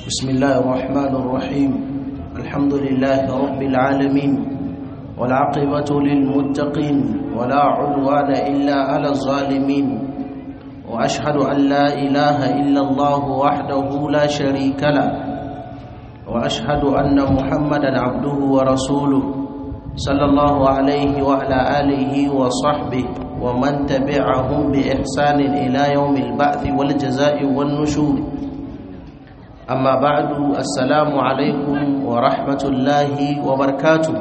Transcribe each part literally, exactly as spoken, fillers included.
بسم الله الرحمن الرحيم الحمد لله رب العالمين والعاقبة للمتقين ولا عدوان إلا على الظالمين وأشهد أن لا إله إلا الله وحده لا شريك له وأشهد أن محمدا عبده ورسوله صلى الله عليه وعلى آله وصحبه ومن تبعهم بإحسان إلى يوم البعث والجزاء والنشور أما بعد السلام عليكم ورحمة الله وبركاته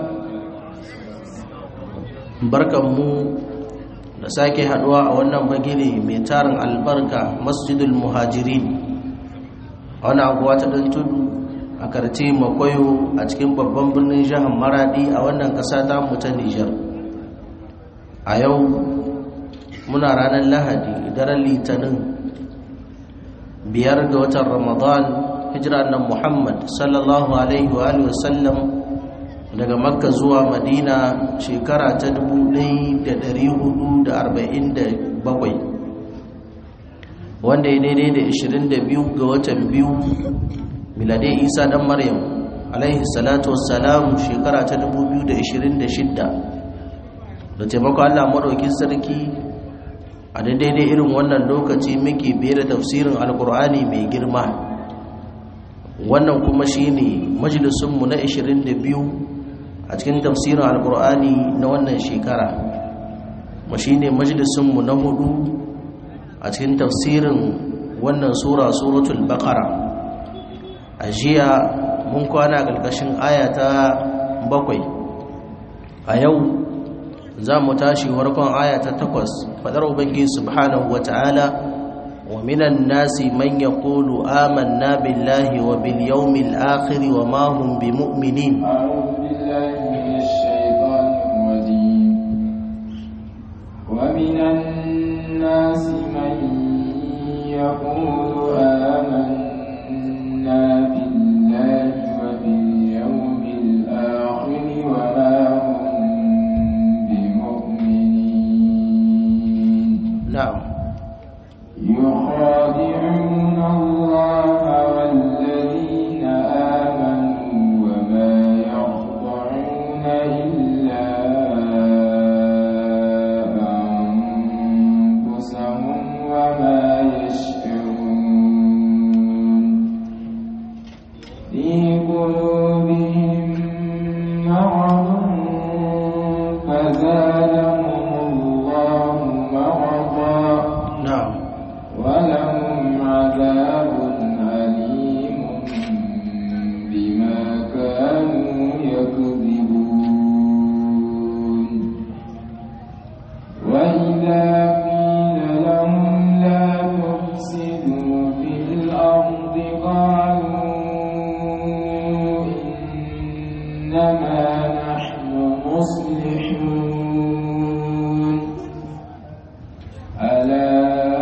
barkanmu da sake haduwa a wannan bagire mai tarin albarka masjidul muhajirin a wannan anguwa ta dan tudu a karce makoyo a cikin babban birnin jihar maradi a wannan kasa ta mu ta Niger. A yau muna ranar lahadi daren litinin biyar ga watan ramadan hijira annabi Muhammad sallallahu alaihi wa alihi wasallam daga makka zuwa madina shekara ta dubu ɗaya da ɗari hudu da arba'in da bakwai wanda ya daidai da ashirin da biyu ga watan biyu miladai isa dan maryam alaihi salatu wassalam shekara ta dubu biyu da ashirin da shidda da taimakon Allah madaukin sarki a daidai irin wannan lokaci muke biye da tafsirin alkur'ani mai girma. Wannan kuma shine majalisunmu na ashirin da biyu a cikin tafsirin alkur'ani na wannan shekara, kuma shine majalisunmu na hudu a cikin tafsirin wannan sura suratul baqara. A jiya mun kwana ƙarƙashin aya ta bakwai, a yau za mu tashi farkon aya ta takwas, fadar ubangiji subhanahu wata'ala ومن الناس من يقول آمنا بالله وباليوم الآخر وما هم بمؤمنين. أعوذ بالله من الشيطان الرجيم. ومن الناس من يقول آمنا بالله وباليوم الآخر وما هم بمؤمنين. نعم. يخادعون الله والذين آمنوا وما يخضعون إلا أنفسهم وما يشعرون. في قلوبهم مرض فزادهم الله مرضا. نعم. ولهم عذاب أليم بما كانوا يكذبون. وإذا قيل لهم لا تفسدوا في الأرض قالوا إنما نحن مصلحون. ألا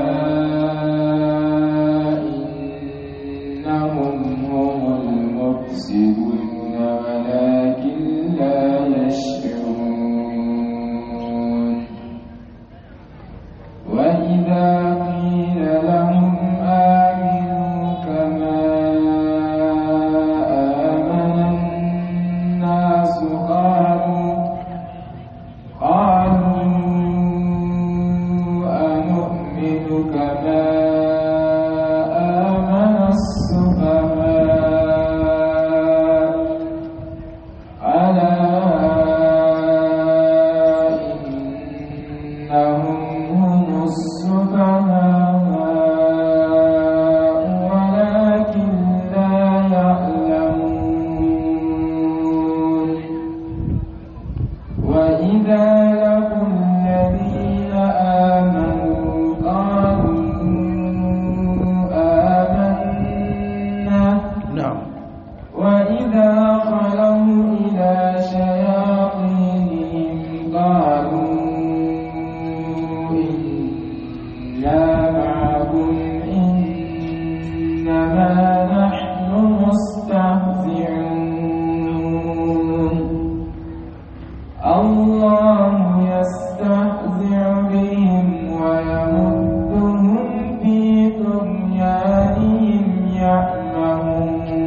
ولكن لا يشعرون. وإذا قيل لهم آمنوا كما آمن الناس قالوا قالوا أنؤمن كما آمن السفهاء. الله يستهزئ بهم ويمدهم في طغيانهم يعمهون.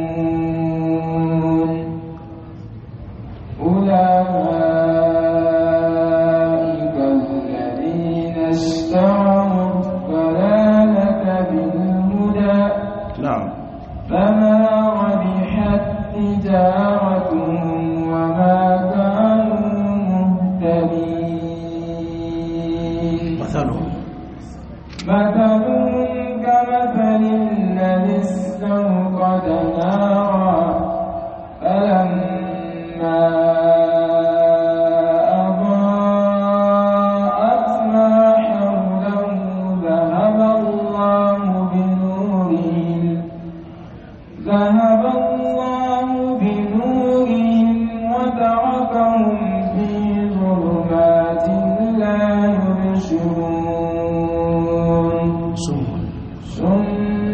na'am فما ربحت تجارتهم وما كانوا مهتدين مثلهم مثلهم كمثل الذي استوقد نارا فلما أضاءت ما حوله ذهب الله بنورهم ذهب الله بنورهم وتركهم في ظلمات لا يبصرون صم صم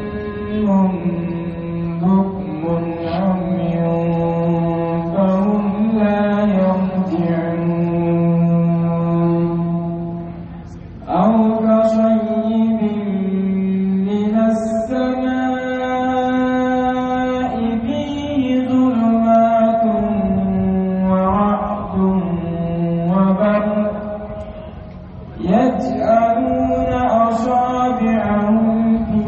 بكم عمي فهم لا يرجعون أو كصيب من السماء فيه ظلمات ورعد وبرق يجعلون أصابعهم في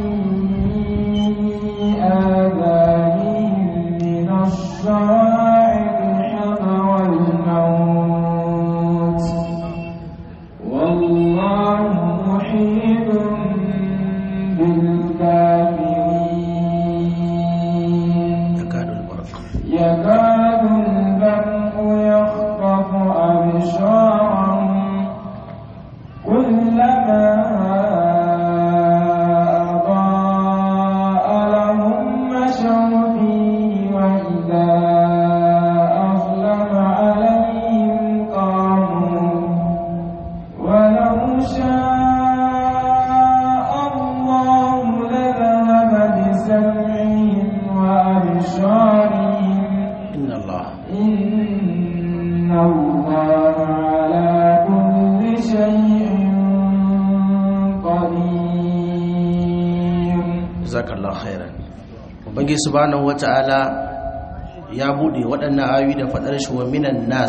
آذانهم من الصواعق حذر الموت والله محيط بالكافرين يكاد البرق يكاد البرق يخطف أبصارهم كلما أضاء لهم مشوا فيه وإذا أظلم عليهم قاموا ولو شاء الله لذهب بسمعهم وأبصارهم إن الله إن الله على كل شيء قدير jazakallahu khairan ubangi subhanahu wata'ala ya bude waɗannan ayoyi da fadar shi wa minan nas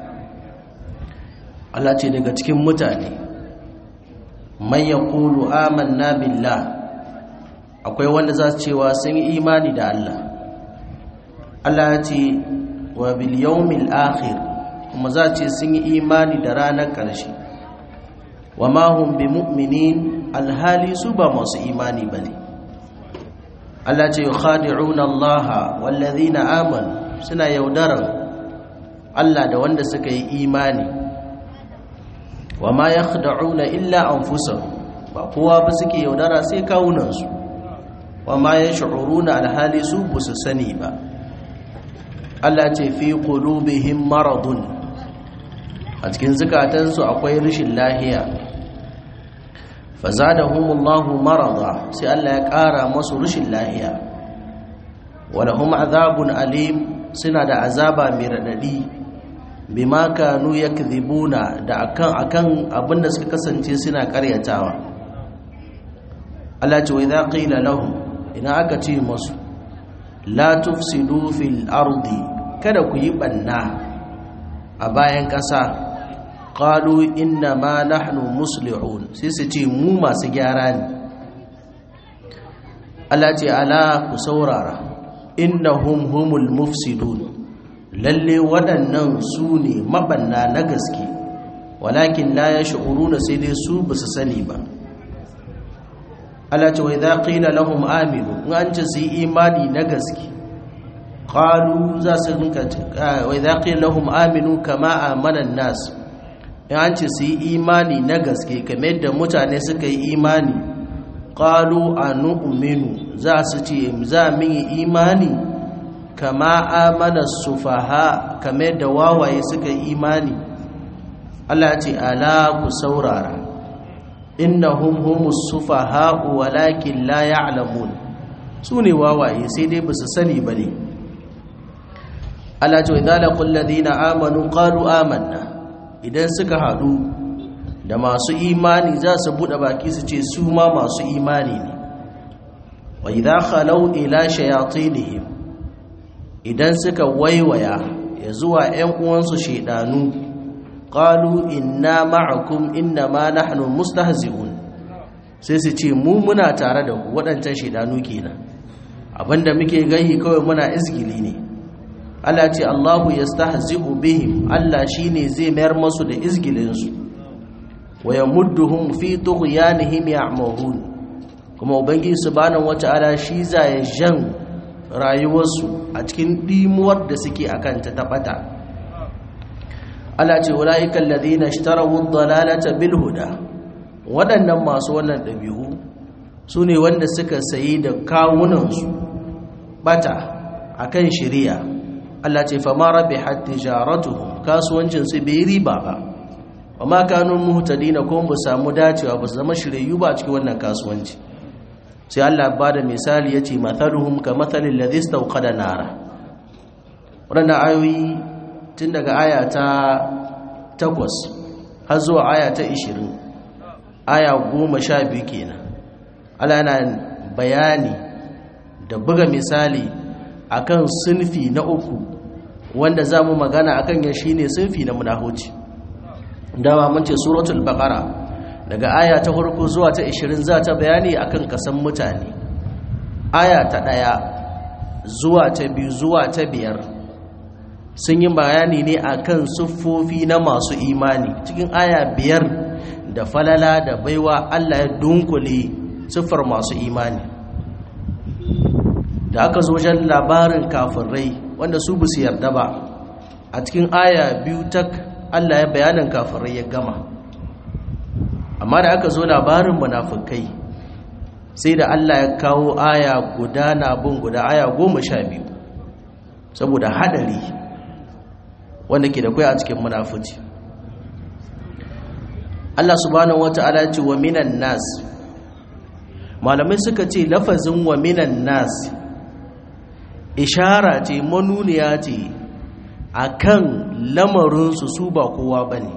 Allah ce daga cikin mutane man yaqulu amanna billah akwai wanda za su cewa sun yi imani da Allah Allah ya ce wa bil yawmil akhir kuma za ce sun yi imani da ranar ƙarshe wa ma hum bimu'minin alhali su ba masu imani bane Allah ce yukhadi'una Allah wallazina amanu suna yaudaran Allah da wanda suka yi imani wa ma yakhda'una illa anfusahum ba kowa ba suke yaudara sai kawunansu wa ma yash'uruna alhali su busu sani ba Allah ce fi qulubihim maradun a cikin zukatansu akwai rashin lahiya fazadahumullahu marada sai Allah ya ƙara masu rashin lahiya walahum azabun alim suna da azaba mai radadi bima kanu yakdhibuna da akan akan abinda suka kasance suna ƙaryatawa Allah ce wa idza qila lahum ina aka ce musu la tufsidu fil ardi kada ku yi banna a bayan ƙasa qalu inna ma nahnu muslihun sai su ce mu masu gyara ne Allah ce ala ku saurara innahum humul mufsidun lalle waɗannan su ne mabanna na gaske walakin la yash'uruna sai dai su basu sani ba Allah ce wa idza qila lahum aminu in an ce su yi imani na gaske qalu za su rinka wa idza qila lahum aminu kama amana an-nas in an ce su yi imani na gaske kamar yadda mutane suka yi imani qalu anu'minu za su ce za mu yi imani kama amana sufaha kamar yadda wawaye suka yi imani Allah ya ce ala ku saurara innahum humus sufaha walakin la ya'lamun sune wawaye sai dai basu sani bane Allah ce idza laqul ladina amanu qalu amanna idan suka hadu da masu imani za su bude baki su ce su ma masu imani ne wa idza khalau ila shayatinihim idan suka waiwaya ya zuwa ƴan uwansu shedanu qalu inna ma'akum innama nahnu mustahzi'un sai su ce mu muna tare da ku waɗancan shedanu kenan abinda muke gayi kawai muna izgili ne. Allah ce Allahu yastahzi'u bihim, Allah shine zai mayar masu da izgilinsu. Wa yamudduhum fi tughyanihim ya'mahun, kuma ubangiji subhanahu wata'ala shi zai jan rayuwarsu a cikin dimuwar da suke akan ta tabata. Allah ce ulaika alladhina ishtarawu ad-dalalata bil huda, waɗannan masu wannan ɗabi'u su ne wanda suka sayi da kawunansu bata akan shari'a. Allah ce fama rabihat tijaratuhum, kasuwancin su bai riba ba, wa ma kanu muhtadina, ko ba samu dacewa ba su zama shiriyu ba cikin wannan kasuwanci. Sai Allah ba da misali yace mathaluhum ka mathalil ladhi istawqada nara. Wannan ayoyi tun daga aya ta takwas har zuwa aya ta ishirin, aya goma sha biyu kenan. Allah yana bayani da buga misali akan sunfi na uku wanda za mu magana akan ya shine sunfi na munahuci. Dama mun ce suratul baqara daga aya ta farko zuwa ta ishirin za ta bayani akan kasan mutane. Aya ta ɗaya zuwa ta biyu zuwa ta biyar sun yi bayani ne akan siffofi na masu imani. Cikin aya biyar da falala da baiwa Allah ya dunkule siffar masu imani. Da aka zo jan labarin kafirai wanda su bu su yarda ba, a cikin aya biyu tak Allah ya bayanin kafirai ya gama. Amma da aka zo labarin munafikai sai da Allah ya kawo aya guda na bin guda, aya goma sha biyu, saboda hadari wanda ke da kai a cikin munafici. Allah subhanahu wata'ala ya ce wa minan nas, malamai suka ce lafazin wa minan nas ishara ce, manuniya ce akan lamarinsu su ba kowa bane.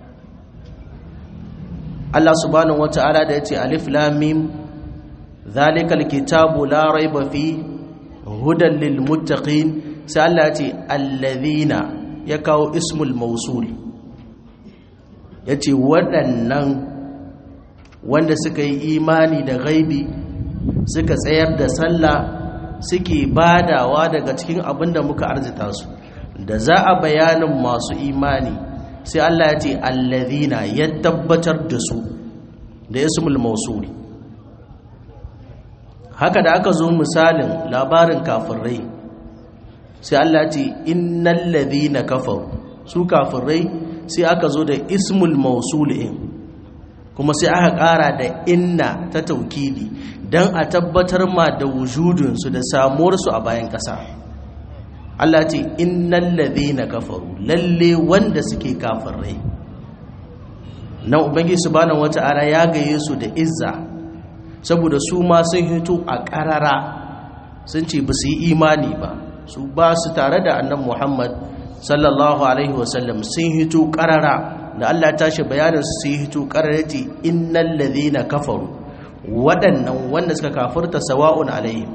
Allah subhanahu wata'ala da ya ce alif lam mim zalikal kitabu la raiba fi hudan lil muttaqin, sai Allah ya ce alladhina, ya kawo ismul mausul, ya ce waɗannan wanda suka yi imani da gaibi, suka tsayar da sallah, suke badawa daga cikin abin da muka arzita su. Da za a bayanin masu imani sai Allah ya ce allazina, ya tabbatar da su da ismul mausul. Haka da aka zo misalin labarin kafirai sai Allah ya ce innal ladhina kafaru, su kafirai sai aka zo da ismul mausul in, kuma sai aka ƙara da inna ta taukidi don a tabbatar ma da wujudinsu da samuwarsu a bayan ƙasa. Allah ce innal ladhina kafaru, lalle wanda suke kafirai. Nan Ubangiji subhanahu wata'ala ya gaye su da izza, saboda su ma sun hito a ƙarara sun ce ba su yi imani ba, su ba su tare da annabi Muhammad sallallahu alaihi wasallam, sun hito ƙarara. Da Allah tashi bayanin su sun hito ƙarara ce innal ladhina kafaru, waɗannan wanda suka kafirta sawa'un alaihim.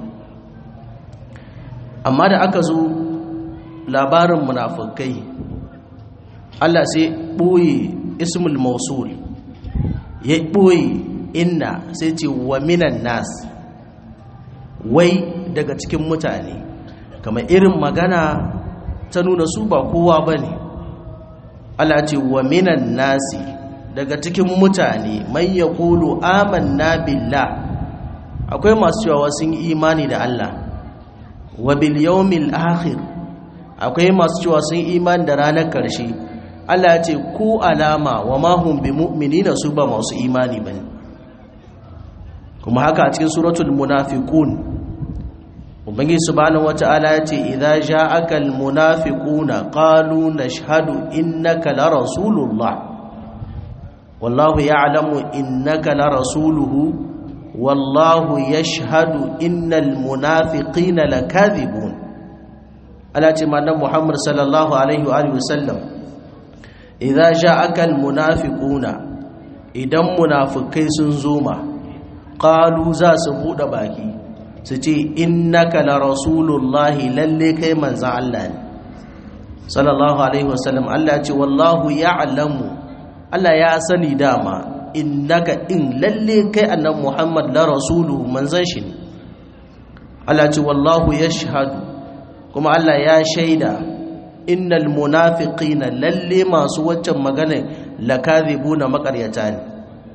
Amma da aka zo labarin munafikai, Allah sai ɓoye ismul mausul, ya ɓoye inna, sai ce wa minan nas, wai daga cikin mutane, kamar irin magana ta nuna su ba kowa ba ne. Allah ce wa minan nasi, daga cikin mutane, man ya kulu amanna billah, akwai masu cewa sun yi imani da Allah, wa bil yawmil akhir, akwai masu cewa sun yi imani da ranar ƙarshe. Allah ya ce ku alama wa ma hum bi mu'minina, su ba masu imani bane. Kuma haka a cikin suratul munafiqun Ubangiji subhanahu wata'ala ya ce idza ja'aka al munafiquna qalu nashhadu innaka la rasulullah wallahu ya'lamu innaka la rasuluhu wallahu yashhadu innal munafiqina lakadhibun. Allah ce manzon Muhammad sallallahu alaihi wa alihi wasallam, idza ja'aka almunafiquna, idan munafikai sun zo ma, qalu, za su bude baki su ce innaka la rasulullahi, lalle kai manzon Allah ne sallallahu alaihi wasallam. Allah ce wallahu ya'lamu, Allah ya sani dama, innaka in lalle kai annabi Muhammad la rasuluhu, manzon shi ne. Allah ce wallahu yashhadu kuma Allah ya shaida innal munafiqina lalle masu waccan magana lakadhibuna maqaryata ne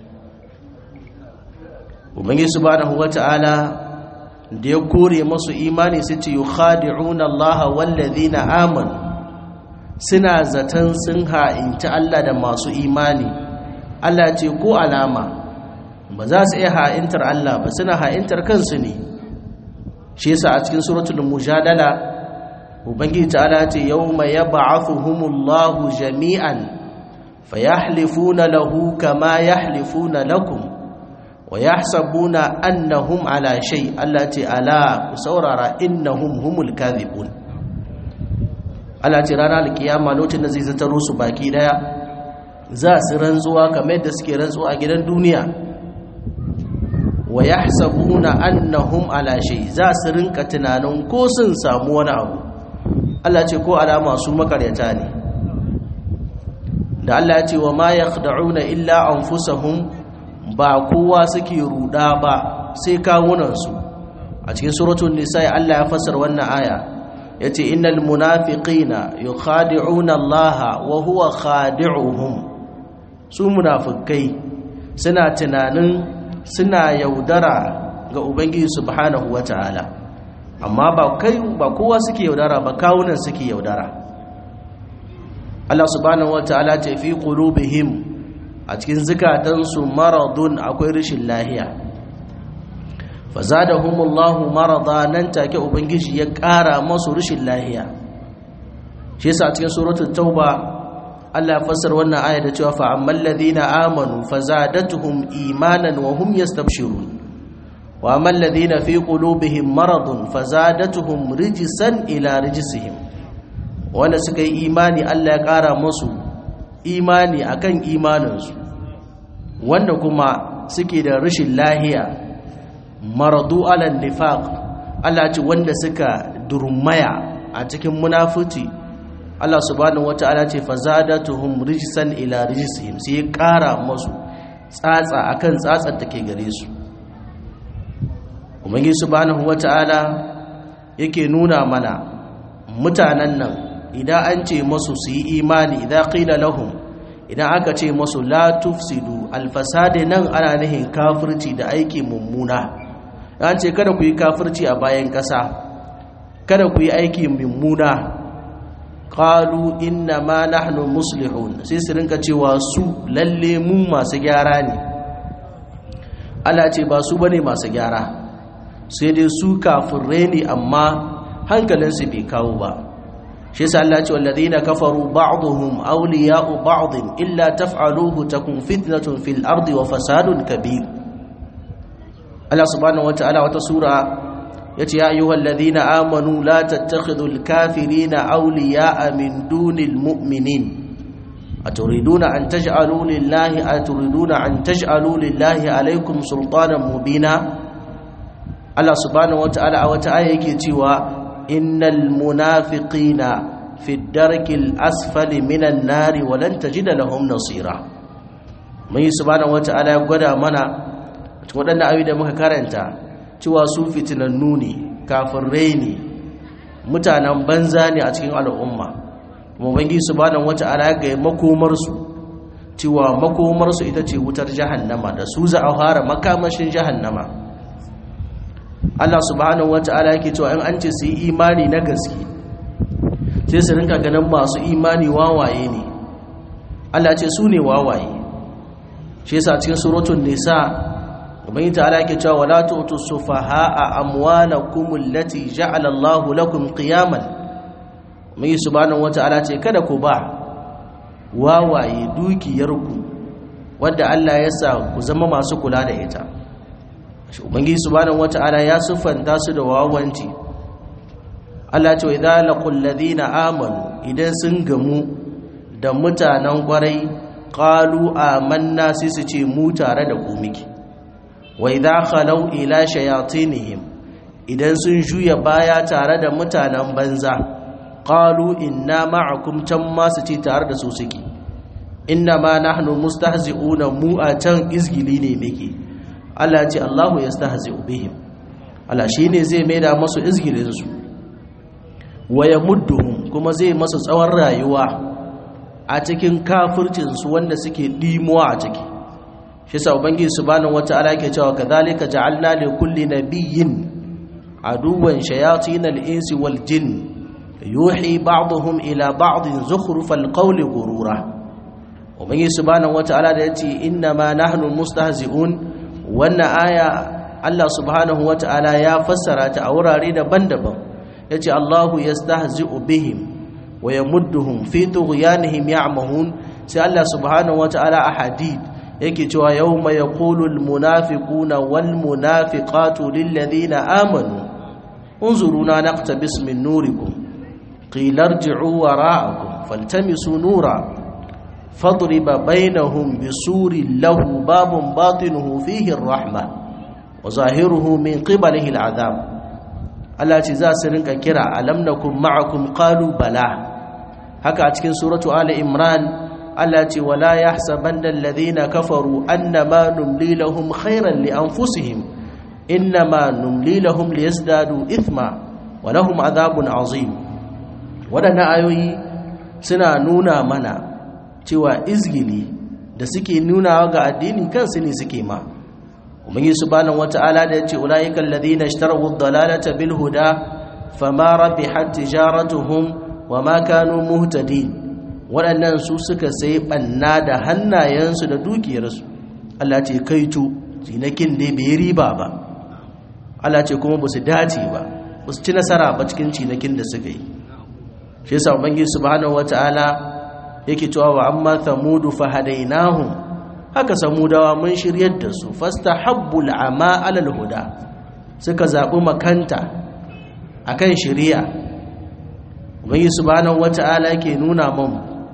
ubangi subhanahu wata'ala da ya kore masu imani sai ce yukhadi'una Allah wallazina amanu suna zaton sun ha'inta Allah da masu imani Allah ce ko alama ba za su iya ha'intar Allah ba suna ha'intar kansu ne shi yasa a cikin suratul mujadala ubangiji ta'ala ce yawma yab'athuhumullahu jami'an fayahlifuna lahu kama yahlifuna lakum wa yahsabuna annahum ala shay Allah ce ala ku saurara innahum humul kadhibun Allah ce ranar alkiyama lokacin da zai zataro su baki daya za su rantsuwa kamar yadda suke rantsuwa a gidan duniya wa yahsabuna annahum ala shay za su rinka tunanin ko sun samu wani abu Allah ce ko alama su makaryata ne da Allah ya ce wa ma yakhda'una illa anfusahum ba kowa suke ruda ba sai kawunan su a cikin suratul nisa Allah ya fassara wannan aya yace innal munafiqina yukhadi'una Allah wa huwa khadi'uhum su munafikai suna tunanin suna yaudara ga ubangiji subhanahu wataala amma ba kai ba kowa suke yaudara ba kawunan suke yaudara Allah subhanahu wataala ce fi qulubihim a cikin zakatansu maradun akwai rashin lahiya fazadahumullahu marada nan take ubangiji ya ƙara masu rashin lahiya shi yasa a cikin suratul tauba Allah ya fassara wannan aya da cewa fa ammal ladina amanu fazadatuhum imanan wa hum yastabshirun wa ammal ladina fi qulubihim maradun fazadatuhum rijsan ila rijsihim wanda suka yi imani Allah ya ƙara musu imani akan imaninsu wanda kuma suke da rashin lahiya maradu ala nifaq Allah ce wanda suka durmaya a cikin munafici Allah subhanahu wataala ce fazadatuhum rijsan ila rijsihim sai ya ƙara musu tsatsa akan tsatsar da ke gare su ubangi subhanahu wataala yake nuna mana mutanen nan idan an ce musu su yi imani idan qila lahum idan aka ce musu la tufsidu alfasade nan ana nihin kafirci da aiki mummuna an ce kada ku yi kafirci a bayan ƙasa kada ku yi aiki mummuna qalu inna ma nahnu muslihun sai su rinka cewa su lalle mu masu gyara ne Allah ce ba su bane masu gyara sai dai su kafirai ne amma hankalinsu bai kawo ba shi yasa Allah ce walladheena kafaru ba'dhum awliya'u ba'd illa taf'aluhu takun fitnatun fil ardi wa fasadun kabir Allah subhanahu wataala wata sura yace ya ayyuhalladheena amanu la tattakhidul kafirina awliya'a min dunil mu'minin aturiduna an taj'alu lillahi aturiduna an taj'alu lillahi alaykum sultanan mubina Allah subhanahu wataala a wata aya yake cewa innal munafiqina fi darkil asfali minan nari wa lan tajida lahum nasira mai subhanahu wataala ya gwada mana cikin wadannan ayoyi da muka karanta cewa su fitinannu ne kafirai ne mutanen banza ne a cikin al'umma kuma bangi subhanahu wataala ya ga makomar su cewa makomar su ita ce wutar jahannama da su za a fara makamashin jahannama Allah subhanahu wata'ala yake cewa in an ce su yi imani na gaske sai su rinka ganin masu imani wawaye ne Allah ce su ne wawaye shi yasa cikin suratul nisa ubangi ta'ala yake cewa wala tu'tu sufaha'a amwalakum allati ja'ala Allahu lakum qiyaman mai subhanahu wata'ala ce kada ku ba wawaye dukiyarku wanda Allah ya sa ku zama masu kula da ita ubangiji subhanahu wata'ala ya siffanta su da wawanci Allah ce idza laqul ladina amanu idan sun gamu da mutanen kwarai qalu amanna sai su ce mu tare da ku miki wa idza khalau ila shayatinihim idan sun juya baya tare da mutanen banza qalu inna ma'akum tamma su ce tare da su suke inna ma nahnu mustahzi'una mu a can izgili ne muke Allah ce Allahu yastahzi'u bihim Allah shine zai maida masu izgilin su wa yamudduhum kuma zai masu tsawon rayuwa a cikin kafircin su wanda suke dimuwa a ciki shi yasa ubangiji subhanahu wataala yake cewa kadhalika ja'alna li kulli nabiyyin aduwwan shayatinal insi wal jinn yuhi ba'dhum ila ba'din zukhrufal qawli ghurura ubangiji subhanahu wataala da yace inna ma nahnu mustahzi'un wannan aya Allah subhanahu wataala ya fassara ta a wurare daban-daban yace Allahu yastahzi'u bihim wa yamudduhum fi tughyanihim ya'mahun sai Allah subhanahu wataala a hadid yake cewa yawma yaqulul munafiquna wal munafiqatu lil ladina amanu unzuruna naqtabis min nurikum qila irji'u wara'akum faltamisu nura fadriba bainahum bisurin lahu babun batinuhu fihi ar-rahma wa zahiruhu min qibalihi al-'adhab Allah ce za su rinka kira alam nakum ma'akum qalu bala haka a cikin suratu ali imran Allah ce wala yahsabanna alladhina kafaru annama numli lahum khayran li anfusihim innama numli lahum liyazdadu ithma wa lahum adhabun azim wadannan ayoyi suna nuna mana cewa izgili da suke nuna ga addini kansu ne suke ma ubangi subhanahu wataala da yace ulaika alladhina ishtaraw ad-dalalata bil huda fama rabihat tijaratuhum wama kanu muhtadin waɗannan su suka sai ɓanna da hannayensu da dukiyarsu Allah ce kaitu cinakin dai bai riba ba Allah ce kuma ba su dace ba ba su ci nasara ba cikin cinakin da suka yi shi yasa ubangiji subhanahu wataala yake cewa wa amma thamudu fahadainahum haka samudawa mun shiryar da su fastahabbul ama alal huda suka zabi makanta akan shari'a ubangiji subhanahu wataala yake nuna mun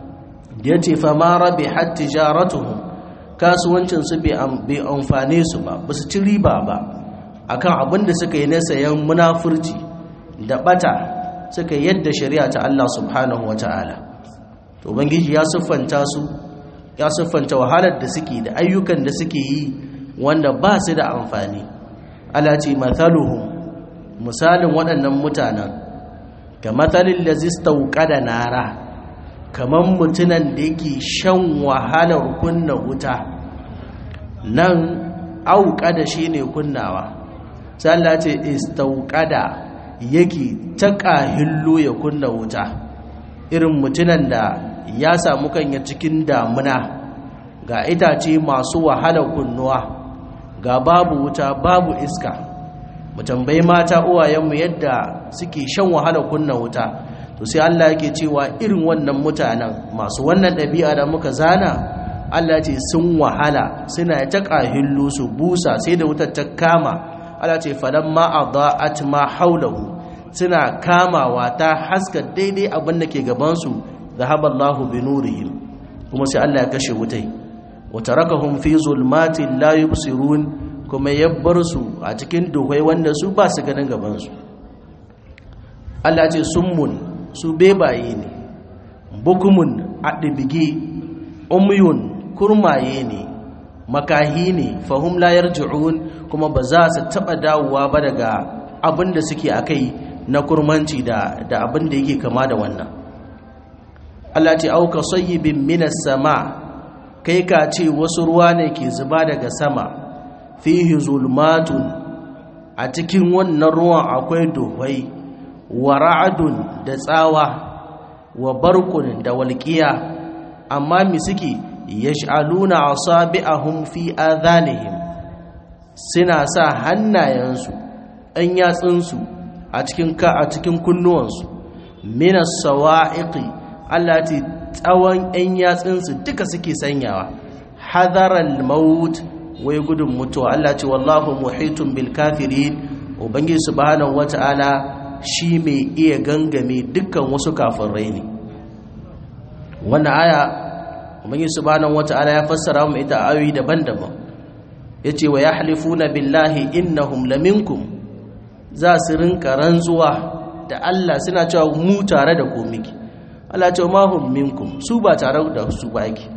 ya ce fama rabi hatti jaratuhun kasuwancinsu bai amfane su ba ba su ci riba ba akan abin da suka yi na sayan munafurci da bata suka yadda shari'a ta Allah subhanahu wata'ala to ubangiji ya siffanta su ya siffanta wahalar da suke da ayyukan da suke yi wanda ba su da amfani Allah ce mathaluhum misalin waɗannan mutanen ga mathalin lazistauqada nara kamar mutunan da yake shan wahalar kunna wuta nan auƙada shi ne kunnawa sai Allah ce istauƙada yake ta ƙahillo ya kunna wuta irin mutunan da ya samu kanya cikin damuna ga itace masu wahalar kunnuwa ga babu wuta babu iska mu tambayi mata uwayenmu yadda suke shan wahalar kunna wuta to sai Allah yake cewa irin wannan mutanen masu wannan ɗabi'a da muka zana Allah ce sun wahala suna ta ƙahillu su busa sai da wutar ta kama Allah ce falamma adaat ma haulahu suna kamawa ta haska daidai abin da ke gabansu zahaballahu bi nurihim kuma sai Allah ya kashe wutai wa tarakahum fi zulmatin la yubsirun kuma ya bar su a cikin duhai wanda su ba su ganin gabansu Allah ce summun su bebaye ne bukumun adibige umyun kurmaye ne makahi ne fahum la yarji'un kuma ba za su taba dawowa ba daga abin da suke akai na kurmanci da da abin da yake kama da wannan Allah ce auka sayyibin minas sama kai ka ce wasu ruwa ne ke zuba daga sama fihi zulmatun a cikin wannan ruwan akwai duhai wa ra'adun da tsawa wa barkun da walqiya amma mi suke yash'aluna asabi'ahum fi adhanihim suna sa hannayensu an yatsunsu a cikin ka a cikin kunnuwansu minas sawa'iqi allati tsawon an yatsunsu duka suke sanyawa hadaral maut wai gudun mutuwa Allah ce wallahu muhitun bil kafirin ubangiji subhanahu wata'ala shi mai iya gangame dukkan wasu kafirai ne wannan aya ubangiji subhanahu wata'ala ya fassara mu ita ayoyi daban-daban yace wa yahlifuna billahi innahum laminkum za su rinka rantsuwa da Allah suna cewa mu tare da ku miki Allah ce ma hum minkum su ba tare da su ba yake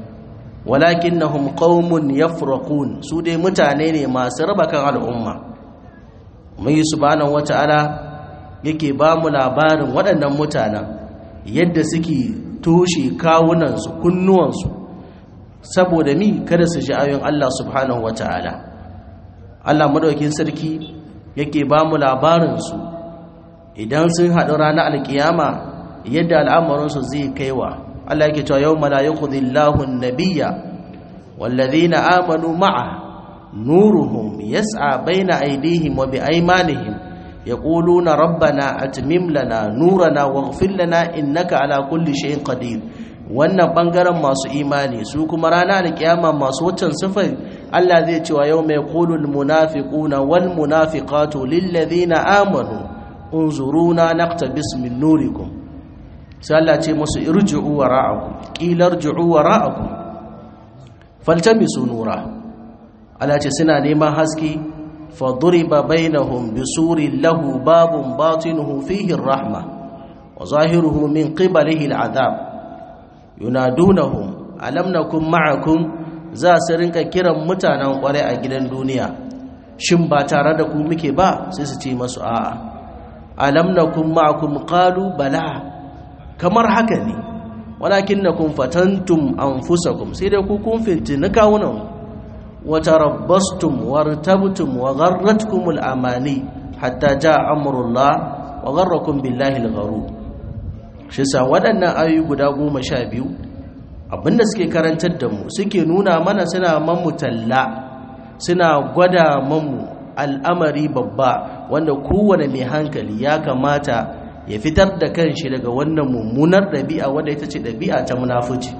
walakinnahum qaumun yafraqun su dai mutane ne masu raba kan al'umma mai subhanahu wata'ala yake ba mu labarin waɗannan mutanen yadda suke toshe kawunansu kunnuwansu saboda mi kada su ji ayoyin Allah subhanahu wata'ala. Allah madaukakin sarki yake ba mu labarinsu idan sun haɗu ranar alkiyama yadda al'amuransu zai kaiwa. Allah yake cewa yawma la yukhzillahu an-nabiyya wallazina amanu ma'a nuruhum yas'a baina aydihim wa biaymanihim yaquluna rabbana atmim lana nurana waghfir lana innaka ala kulli shay'in qadir. Wannan bangaren masu imani su kuma ranar alkiyama masu wucin sifai Allah zai cewa yawma yaqulul munafiquna wal munafiqatu lil ladina amanu unzuruna naqtabis min nurikum. sai Allah ce musu irji'u wara'akum qila irji'u wara'akum faltamisu nura. Allah ce suna neman haske fa duriba bainahum bisurin lahu babun batinuhu fihi ar-rahma wa zahiruhu min qibalihi al-'adhab yunadunahum alam nakum ma'akum. Za su rinka kiran mutanen kware a gidan duniya, shin ba tare da ku muke ba? Sai su ce masu a'a. Alam nakum ma'akum qalu bala, kamar haka ne, walakinnakum fatantum anfusakum, sai dai ku kun fitina kawunan, wa tarabbastum wartabtum wa gharratkumul amani hatta jaa amrullah wa gharrakum billahi al-gharur. Shi sa waɗannan ayoyi guda goma sha biyu abinda suke karantar da mu suke nuna mana suna mamu talla, suna gwada mamu al'amari babba wanda kowane mai hankali ya kamata ya fitar da kanshi daga wannan mummunar ɗabi'a wanda ita ce ɗabi'a ta munafuci.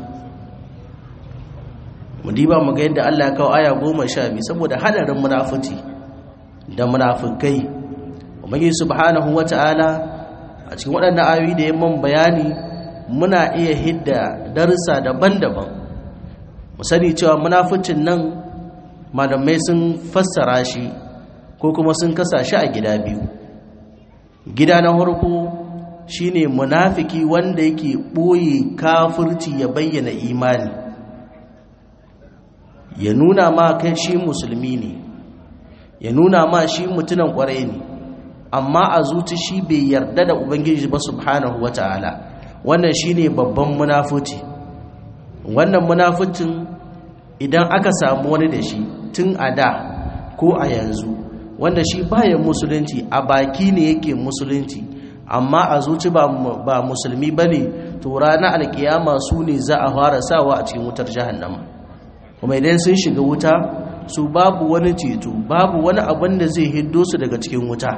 mu diba mu ga yadda Allah ya kawo aya goma sha biyu saboda hadarin munafuci da munafukai. Ubangiji subhanahu wata'ala a cikin waɗannan ayoyi da yamman bayani muna iya hidda darussa daban-daban. Mu sani cewa munafucin nan malamai sun fassara shi ko kuma sun kasa shi a gida biyu. Gida na farko shine munafiki wanda yake ɓoye kafirci ya bayyana imani, ya nuna ma kai shi musulmi ne, ya nuna ma shi mutunan ƙwarai ne, amma a zuci shi bai yarda da Ubangiji ba subhanahu wata'ala. Wannan shine babban munafuci. Wannan munafucin idan aka samu wani da shi tun a da ko a yanzu, wanda shi bayan musulunci, a baki ne yake musulunci amma a zuci ba, ba musulmi bane, to ranar alkiyama su ne za a fara sawa a cikin wutar jahannama. Kuma idan sun shiga wuta su babu wani ceto, babu wani abin da zai hiddo su daga cikin wuta,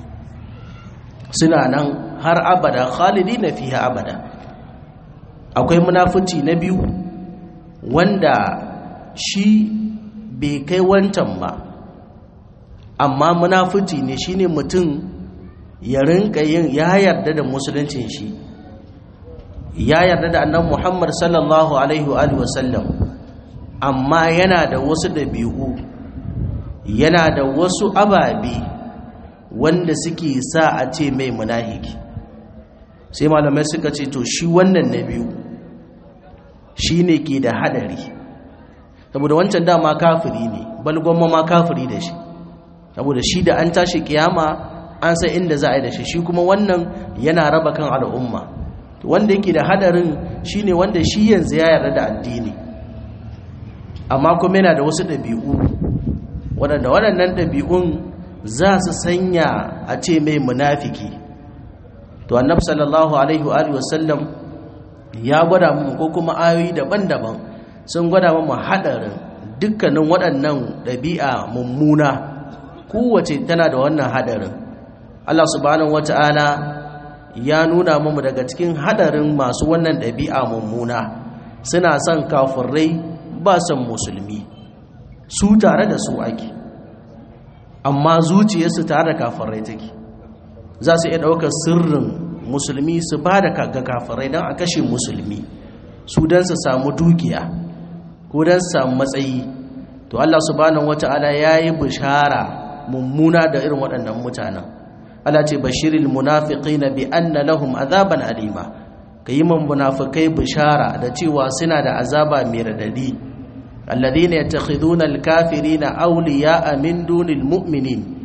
suna nan har abada, khalidina fiha abada. Akwai munafici na biyu wanda shi bai kai wancan ba, amma munafici ne shine mutum ya rinka yin ya yarda da musuluncin shi, ya yarda da annabi Muhammad sallallahu alaihi wa alihi wasallam, amma yana da wasu dabi'u, yana da wasu ababe wanda suke sa a ce mai munafiki. Sai malamai suka ce to shi wannan na biyu shine ke da hadari, saboda wancan dama kafiri ne, balgon ma kafiri da shi, saboda shi da an tashi kiyama an san inda za a yi da shi, shi kuma wannan yana raba kan al'umma. Wanda yake da hadarin shine wanda shi yanzu ya yarda da addini amma kuma yana da wasu ɗabi'u waɗanda waɗannan ɗabi'un za su sanya a ce mai munafiki. To annabi sallallahu alaihi wa sallam ya gwada mu, ko kuma ayoyi daban-daban sun gwada mu hadarin dukkanin waɗannan ɗabi'a mummuna, kowace tana da wannan hadarin. Allah subhanahu wata'ala ya nuna mu daga cikin hadarin masu wannan ɗabi'a mummuna, suna son kafirai ba son musulmi, su tare da su ake amma zuciyarsu tare da kafirai take. Za su iya ɗaukar sirrin musulmi su ba da ga kafirai don a kashe musulmi, su don su samu dukiya ko don su samu matsayi. To Allah subhanahu wata'ala ya yi bishara mummuna da irin waɗannan mutanen. Allah ce bashiril munafiqina bi anna lahum azaban alima, kayi man munafikai bishara da cewa suna da azaba mai radadi. alladhina yattakhiduna alkafirina awliya'a min dunil mu'minin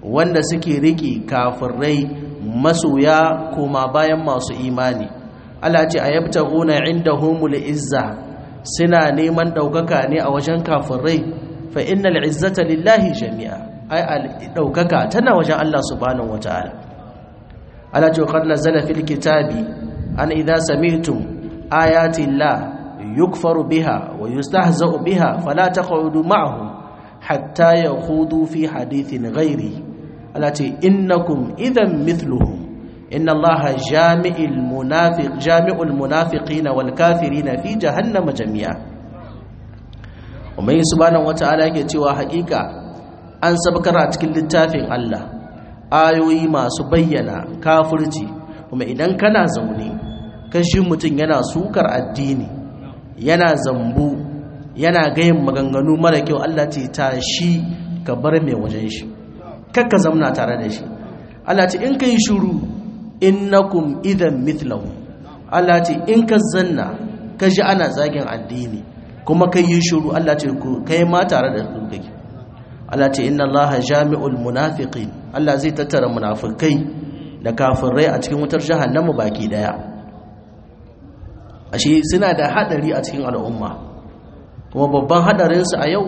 wanda suke riki kafirai masoya koma bayan masu imani. Allah ce ayabtaguna indahumul izza, suna neman daukaka ne a wajen kafirai. Fa innal izzata lillahi jami'a, ai al daukaka tana wajen Allah subhanahu wataala. Allah ce qad nazala fil kitabi an idza sami'tum ayati llah yukfaru biha wa yustahza'u biha fala taq'udu ma'ahum hatta yakhudu fi hadithin ghairi. Allah ce innakum idhan mithluhum inna allaha jami'ul munafiq jami'ul munafiqina wal kafirina fi jahannama jami'a. Umayyi subhanahu wata'ala yake cewa hakika an sabkar a cikin littafin Allah ayoyi masu bayyana kafirci, kuma idan kana zaune kashin mutum yana sukar addini, yana zambu, yana gayin maganganu mara kyau, Allah ce tashi ka bar mai wajen shi, kakka zamna tare da shi. Allah ce in kai shiru innakum idan mithlahu, Allah ce in ka zanna ka ji ana zagin addini kuma kai yi shiru, Allah ce kai ma tare da su kake. Allah ce inna Allaha jami'ul munafiqin, Allah zai tattara munafikai da kafirai a cikin wutar jahannama baki daya. Ashe suna da hadari a cikin al'umma, kuma babban hadarin su a yau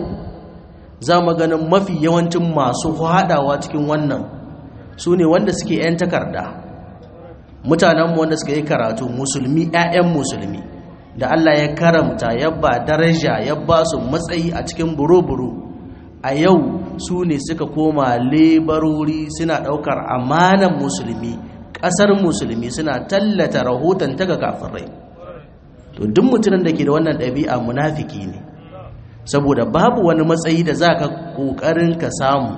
za mu ganin mafi yawancin masu hadawa cikin wannan su ne wanda suke 'yan takarda, mutanenmu wanda suka yi karatu, musulmi, 'ya'yan musulmi da Allah ya karamta, ya ba daraja, ya ba su matsayi a cikin buru-buru. A yau su ne suka koma lebarori, suna ɗaukar amanan musulmi, ƙasar musulmi, suna tallata rahoton ta ga kafirai. To duk mutumin da ke da wannan ɗabi'a munafiki ne, saboda babu wani matsayi da za ka ƙoƙarin ka samu,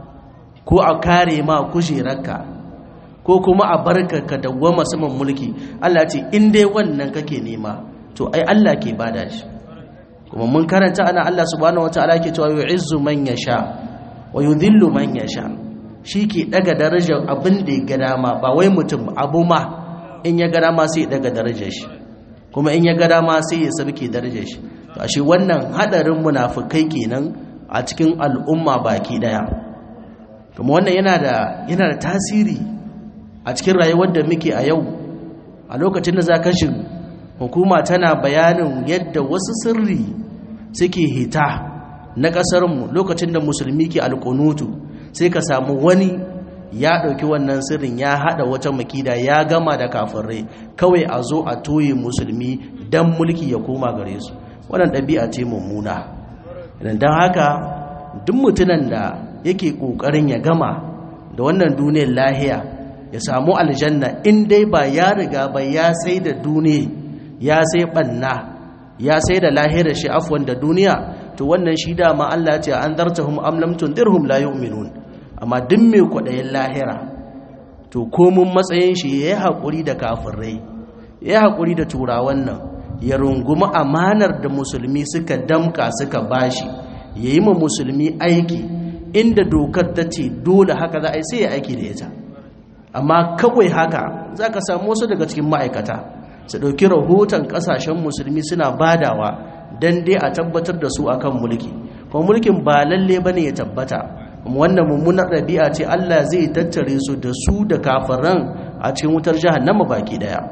ko a kare ma kujerarka, ko kuma a barka ka dawwama saman mulki. Allah ce in dai wannan kake nema, to ai Allah ke bada shi. Kuma mun karanta ana Allah subhanahu wataala ke cewa yu'izzu man yasha wa yudhillu man yasha, shi ke daga darajar abin da ya ga dama, ba wai mutum abu ma in ya ga dama sai ya daga darajar shi, kuma in ya ga dama sai ya sabke darajar shi. To ashe wannan hadarin munafikai kenan a cikin al'umma baki daya. Kuma wannan yana da yana da tasiri a cikin rayuwar da muke a yau. A lokacin da zaka shin hukuma tana bayanin yadda wasu sirri suke hita na ƙasarmu lokacin da musulmi ke alƙunutu, sai ka samu wani ya ɗauki wannan sirrin ya haɗa wata makida ya gama da kafirai kawai a zo a toye musulmi don mulki ya koma gare su. Wannan ɗabi'a ce mummuna. Don haka duk mutumin da yake ƙoƙarin ya gama da wannan duniyar lahiya ya samu aljanna, in dai ba ya riga ba ya sai da duniya, ya sai ɓanna, ya sai da lahirar shi afwan da duniya, to wannan shi dama Allah ce an zartahum am lam tundirhum la yu'minun. Amma duk mai kwaɗayin lahira, to komun matsayin shi yayi hakuri da kafirai, yayi hakuri da turawan nan, ya rungumi amanar da musulmi suka damka suka bashi, yayi ma musulmi aiki inda dokar ta ce dole haka za a yi, sai ya aiki da ita. Amma kawai haka zaka samu wasu daga cikin ma'aikata su ɗauki rahoton ƙasashen musulmi suna badawa don dai a tabbatar da su akan mulki, kuma mulkin ba lalle ba ne ya tabbata. Wannan mummunar ɗabi'a ce, Allah zai tattare su da su da kafiran a cikin wutar jahannama baki ɗaya.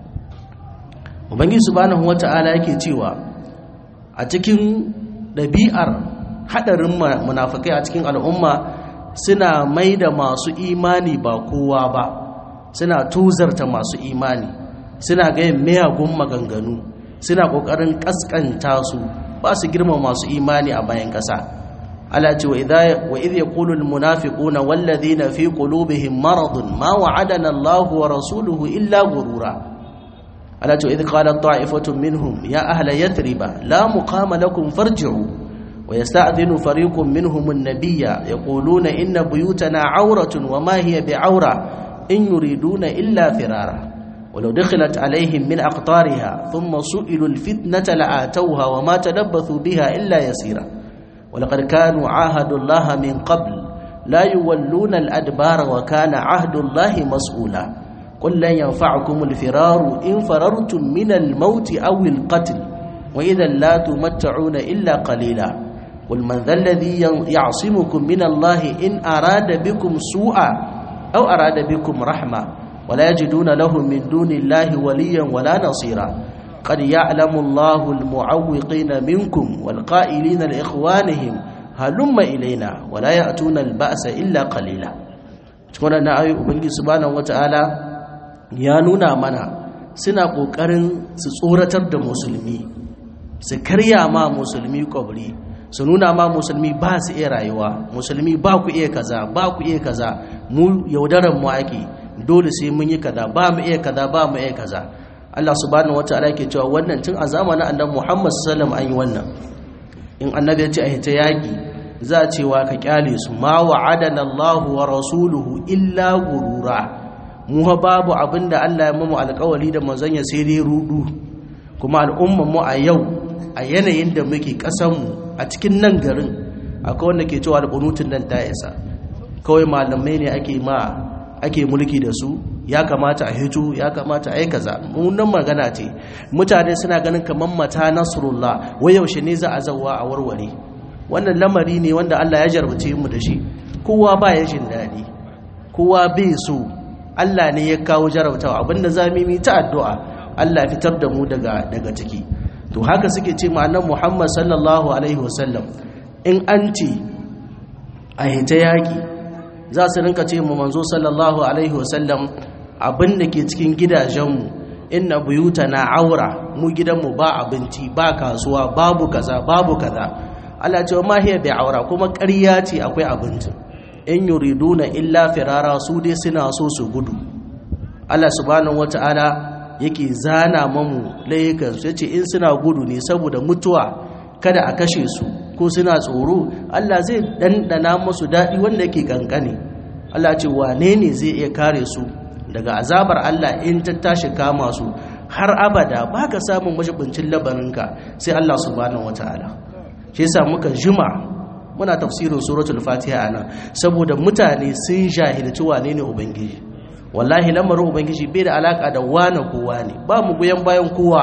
Ubangiji subhanahu wata'ala yake cewa a cikin ɗabi'ar haɗarin munafikai a cikin al'umma, suna mai da masu imani ba kowa ba, suna tuzarta masu imani, suna gayin miyagun maganganu, suna ƙoƙarin ƙasƙanta su, ba su girma masu imani a bayan ƙasa. Allah ce wa idh yaqulu almunafiquna walladhina fi qulubihim maradun ma wa'adana Allahu wa rasuluhu illa ghurura. Allah ce wa idh qalat ta'ifatun minhum ya ahla yathriba la muqama lakum farji'u wa yasta'dhinu fariqun minhum an-nabiyya yaquluna inna buyutana 'awratun wa ma hiya bi'awra in yuriduna illa firara. ولو دخلت عليهم من أقطارها ثم سئلوا الفتنة لآتوها وما تلبثوا بها إلا يسيرا ولقد كانوا عاهدوا الله من قبل لا يولون الأدبار وكان عهد الله مسؤولا قل لن ينفعكم الفرار إن فررتم من الموت أو القتل وإذا لا تمتعون إلا قليلا qul man dhal ladhi ya'simukum min Allah in arada bikum su'a aw arada bikum rahma wa la yajiduna lahum min dunillahi waliyan wala nasira qad ya'lamu Allahu al-mu'awwiqina minkum wal qa'ilina li ikhwanihim halumma ilaina wa la ya'tuna al-ba'sa illa qalila. cikin wannan ayoyi ubangiji subhanahu wataala ya nuna mana suna kokarin su tsoratar da musulmi, su karya ma musulmi kwabri, su nuna ma musulmi ba su iya rayuwa, musulmi ba ku iya kaza ba ku iya kaza, mu yaudaran mu ake, dole sai mun yi kaza, ba mu iya kaza ba mu iya kaza. Allah subhanahu wataala yake cewa wannan tun a zamanin annabi Muhammad sallallahu alaihi wasallam an yi wannan. In annabi ya ce a hita yaki, za a cewa ka kyale su, ma wa'adana Allah wa rasuluhu illa gurura, mu babu abinda Allah ya mamu alƙawari da manzon ya sai dai rudu. Kuma al'ummar mu a yau a yanayin da muke ƙasar mu a cikin nan garin akwai wanda ke cewa alƙunutun nan ta isa, kawai malamai ne ake ma ake mulki da su, ya kamata a hito, ya kamata a yi kaza. Munan magana ce, mutane suna ganin kamar mata nasrullah, wai yaushe ne za a zawa a warware. Wannan lamari ne wanda Allah ya jarbace mu da shi, kowa ba ya jin daɗi, kowa bai so. Allah ne ya kawo jarabtawa, abinda za mu yi ta addu'a Allah ya fitar da mu daga daga ciki. To haka suke ce ma'anar Muhammad sallallahu alaihi wasallam, in an ce a hita yaƙi, za su rinka ce mu manzo sallallahu alaihi wasallam abin da ke cikin gidajenmu, inna buyutana aura, mu gidanmu ba abinci ba kasuwa babu kaza babu kaza. Allah ce ma hiya bi aura, kuma ƙarya ce akwai abinci. In yuriduna illa firara, su dai suna so su gudu. Allah subhanahu wataala yake zana mamu layukan su, yace in suna gudu ne saboda mutuwa kada a kashe su, ko suna tsoro, Allah zai dandana musu daɗi wanda yake kankane. Allah ce wane ne zai iya kare su daga azabar Allah in ta tashi kama su har abada, baka samun mashibincin labarinka sai Allah subhanahu wataala. Shi yasa muka jima muna tafsirin suratul fatiha anan, saboda mutane sun jahilci wane ne ubangiji. Wallahi lamarin ubangiji bai da alaka da wane kowa ne, ba mu goyen bayan kowa,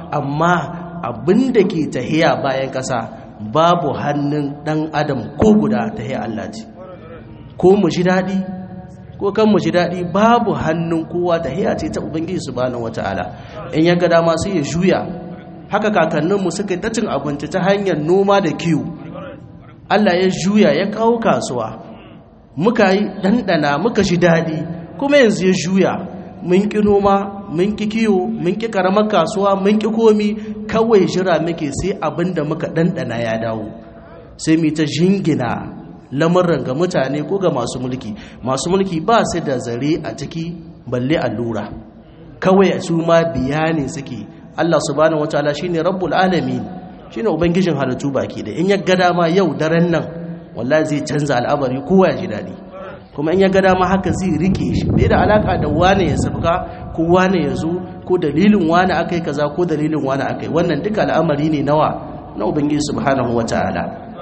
amma abinda ke tahiya bayan kasa babu hannun dan adam ko guda, tahiya Allah ce. Ko mu ji dadi ko kan mu ji dadi, babu hannun kowa, tahiya ce ta ubangiji subhanahu wataala. In ya ga dama sai ya juya. Haka kakanninmu suka yi ta cin abinci ta hanyar noma da kiwo, Allah ya juya ya kawo kasuwa, muka yi dandana muka ji dadi, kuma yanzu ya juya, mun ki noma mun ki kiwo mun ki karamar kasuwa mun ki komi, kawai jira muke sai abinda muka dandana ya dawo. Sai mu ta jingina lamarin ga mutane ko ga masu mulki. Masu mulki ba su da zare a ciki balle allura, kawai su ma bayani suke. Allah subhanahu wataala shine rabbul alamin, shine ubangijin halittu baki da. In ya ga dama yau daren nan wallahi zai canza al'amari, kowa ya ji dadi. Kuma in ya ga dama haka zai rike shi, bai da alaka da wane ya sabka ko wane ya zo, ko dalilin wane akai kaza ko dalilin wane akai. Wannan duka al'amari ne nawa na ubangiji subhanahu wataala.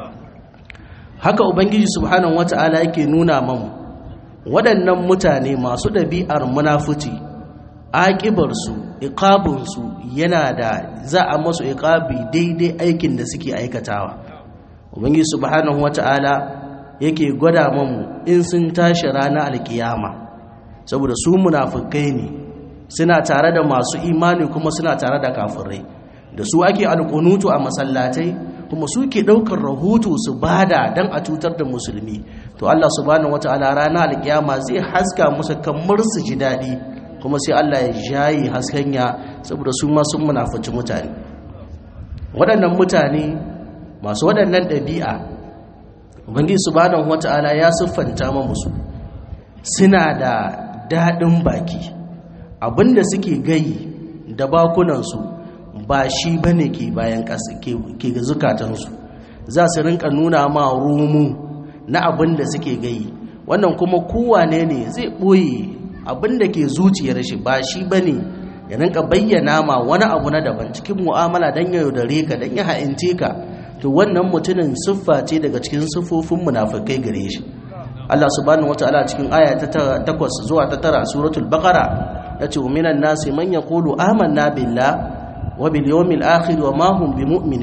Haka ubangiji subhanahu wataala yake nuna mamu waɗannan mutane masu ɗabi'ar munafici, aƙibarsu iqabunsu yana da za a masu iqabi daidai aikin da suke aikatawa. Ubangiji subhanahu wataala yake gwada mamu in sun tashi ranar alkiyama, saboda su munafikai ne, suna tare da masu imani kuma suna tare da kafirai, da su ake alkunutu a masallatai, kuma su ke ɗaukar rahoto su bada don a cutar da musulmi. To Allah subhanahu wataala ranar alkiyama zai haska musu kamar su ji daɗi, kuma sai Allah ya jayi haskanya, saboda su ma sun munafici mutane. Waɗannan mutane masu waɗannan ɗabi'a, ubangiji subhanahu wata'ala ya siffanta ma musu, suna da daɗin baki, abinda suke gayi da bakunansu ba shi bane ke bayan ƙasa ke ga zukatansu. Za su rinka nuna ma rumu na abinda suke gayi, wannan kuma kowane ne zai ɓoye abinda ke zuciyar shi ba shi bane ya rinka bayyana ma wani abu na daban cikin mu'amala dan ya yaudare ka, dan ya ha'ince ka. To wannan mutumin siffa ce daga cikin siffofin munafikai gare shi. Allah subhanahu wataala cikin aya ta takwas zuwa ta tara suratul baqara yace minan nasi man yaqulu amanna billah wa bil yawmil akhir wa ma hum bimu'minin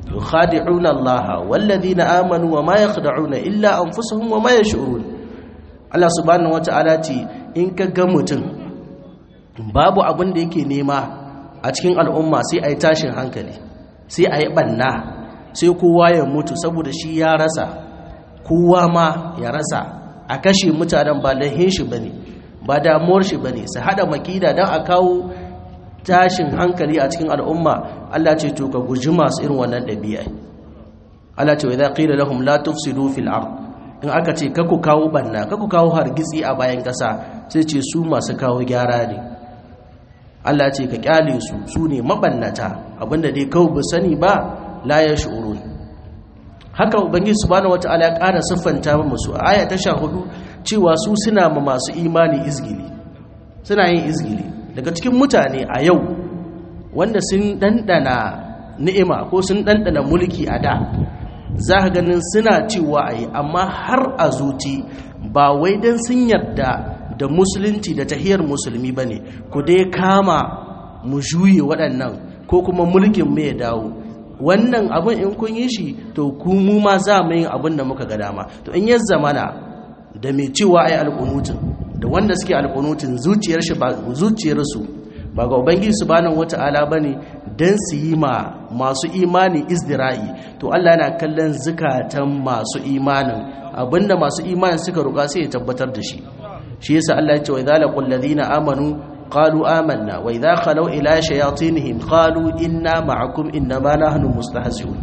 yukhadi'una Allah walladhina amanu wama yakhda'una illa anfusahum wama yash'urun. Allah subhanahu wata'ala ce in ka ga mutum babu abin da yake nema a cikin al'umma sai ai tashin hankali, sai ai banna, sai kowa ya mutu saboda shi ya rasa, kowa ma ya rasa, a kashe mutanen ba lahin shi bane, ba damuwar shi bane, su hada makida dan a kawo tashin hankali a cikin al'umma. Allah ce to ka guji masu irin wannan ɗabi'a. Allah ce wa idza qila lahum la tufsidu fil ard, in aka ce ka ku kawo banna, ka ku kawo hargitsi a bayan ƙasa, sai ce su masu kawo gyara ne. Allah ce ka kyale su, su ne mabannata, abinda dai kawai ba sani ba la yash'urun. Haka ubangiji subhanahu wata'ala ya ƙara siffanta musu a aya ta sha hudu cewa su suna ma masu imani izgili, suna yin izgili. Daga cikin mutane a yau wanda sun ɗanɗana ni'ima ko sun ɗanɗana mulki a da, za ka ganin suna cewa a yi, amma har a zuci ba wai don sun yarda da musulunci da tahiyar musulmi ba ne, ku dai kama mu juye waɗannan ko kuma mulkin mai dawo. Wannan abin in kun yi shi to ku mu ma za mu yin abin da muka ga dama. To in ya zamana da mai cewa ai alƙunutin da wanda suke alƙunutin zuciyar shi ba zuciyarsu ba ga ubangiji subhanahu wata'ala bane dan su yi ma masu imani izdira'i, to Allah yana kallon zukatan masu imanin, abinda masu imanin suka roƙa sai ya tabbatar da shi. Shi yasa Allah ya ce wa idza laqul ladina amanu qalu amanna wa idza khalu ila shayatinihim qalu inna ma'akum innama nahnu mustahzi'un.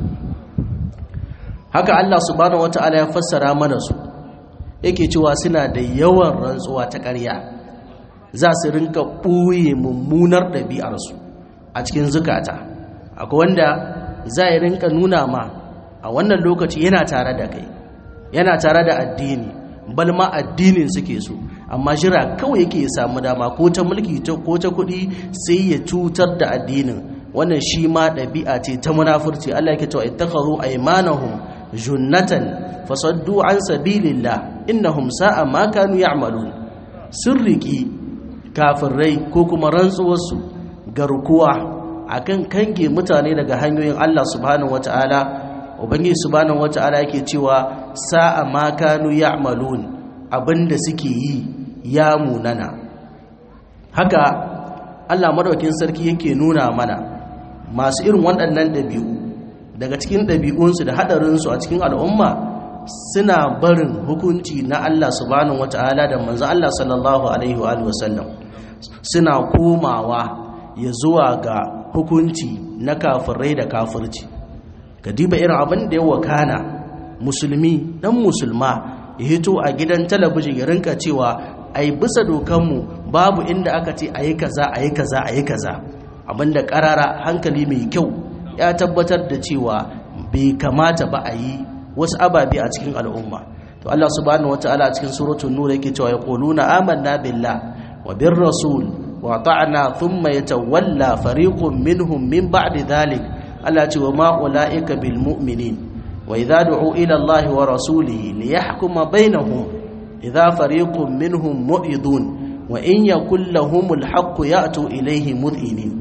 Haka Allah subhanahu wata'ala ya fassara mana su, yake cewa suna da yawan rantsuwa ta ƙarya, za su rinka ɓoye mummunar ɗabi'arsu a cikin zukata. Akwai wanda za ya rinka nuna ma a wannan lokaci yana tare da kai, yana tare da addini, balma addinin suke so, amma jira kawai yake samu dama ko ta mulki ko ta kuɗi sai ya cutar da addinin. Wannan shi ma ɗabi'a ce ta munafurci. Allah yake cewa ittakhadhu aymanahum junnatan fasaddu an sabilillah innahum sa'a ma kanu ya'malun. Sirriki kafirai ko kuma rantsuwarsu garkuwa akan kange mutane daga hanyoyin Allah subhanahu wataala. Ubangiji subhanahu wataala yake cewa sa'a ma kanu ya'malun, abinda suke yi ya munana. Haka Allah madaukakin sarki yake nuna mana masu irin waɗannan ɗabi'u, daga cikin ɗabi'unsu da haɗarinsu a cikin al'umma, suna barin hukunci na Allah subhanahu wata'ala da manzo Allah sallallahu alaihi wa sallam, suna komawa ya zuwa ga hukunci na kafirai da kafirci. Ka diba irin abin da ya wakana musulmi dan musulma ya hito a gidan talabijin ya rinka cewa ai bisa dokanmu babu inda aka ce ayi kaza ayi kaza ayi kaza, abinda karara hankali mai kyau ya tabbatar da cewa bai kamata ba a yi wasu ababe a cikin al'umma. To Allah subhanahu wataala a cikin suratul nur yake cewa yaquluna amanna billah wa bir rasul wa ta'na thumma yatawalla fariqun minhum min ba'di dhalik. Allah ce wa ma ulaika bil mu'minin wa idza du'u ila Allah wa rasulihi liyahkuma bainahum idza fariqun minhum mu'ridun wa in yakul lahumul haqqu ya'tu ilayhi mud'inin.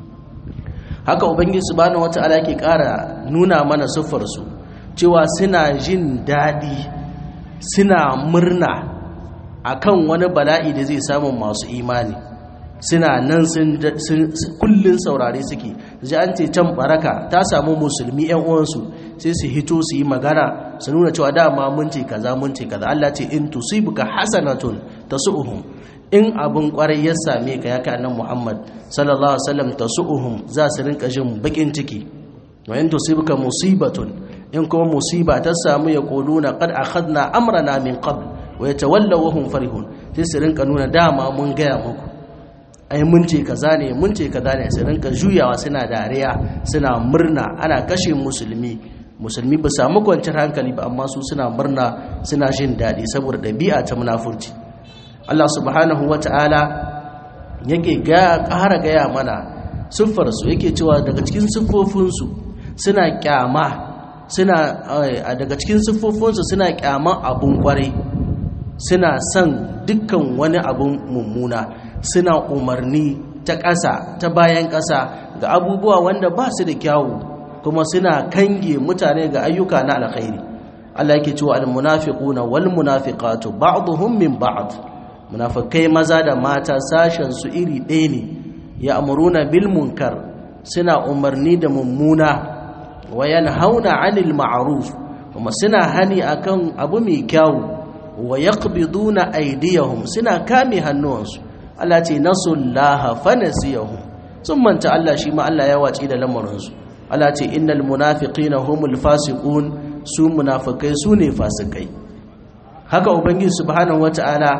Haka ubangiji subhanahu wataala yake ƙara nuna mana siffar su cewa suna jin daɗi, suna murna akan wani bala'i da zai samu masu imani. Suna nan sun kullun saurare suke, ji an ce can baraka ta samu musulmi ƴan uwansu sai su hito su yi magana su nuna cewa dama mun ce kaza mun ce kaza. Allah ce in tusibuka hasanatun tasu'uhum, in abin kwarai ya same ka ya kai annabi Muhammad sallallahu alaihi wasallam tasu'uhum, za su rinka jin bakin ciki. Wa in tusibuka musibatun, in kuma musiba ta samu ya quluna qad akhadna amrana min qabl wa yatawallaw wa hum farihun, sai su rinka nuna dama mun gaya muku, ai mun ce kaza ne mun ce kaza ne, su rinka juyawa suna dariya suna murna ana kashe musulmi. Musulmi ba samu kwanciyar hankali ba, amma su suna murna suna jin daɗi saboda ɗabi'a ta munafurci. Allah subhanahu wata'ala yake ga ƙara gaya mana siffarsu, yake cewa daga cikin siffofinsu suna kyama, suna daga cikin siffofinsu suna kyaman abun kwarai, suna son dukkan wani abun mummuna, suna umarni ta ƙasa ta bayan ƙasa ga abubuwa wanda ba su da kyawu, kuma suna kange mutane ga ayyuka na alkhairi. Allah yake cewa almunafiquna wal munafiqatu ba'dhum min ba'd, munafikai maza da mata sashen su iri ɗaya ne. Ya'muruna bil munkar, suna umarni da mummuna, wa yanhauna 'anil ma'ruf, kuma suna hani akan abu mai kyau, wa yaqbiduna aydiyahum, suna kame hannuwansu. Allah ce nasullaha fanasiyahum, sun manta Allah shi ma Allah ya waci da lamarinsu. Allah ce innal munafiqina humul fasiqun, su munafikai su ne fasikai. Haka ubangiji subhanahu wata'ala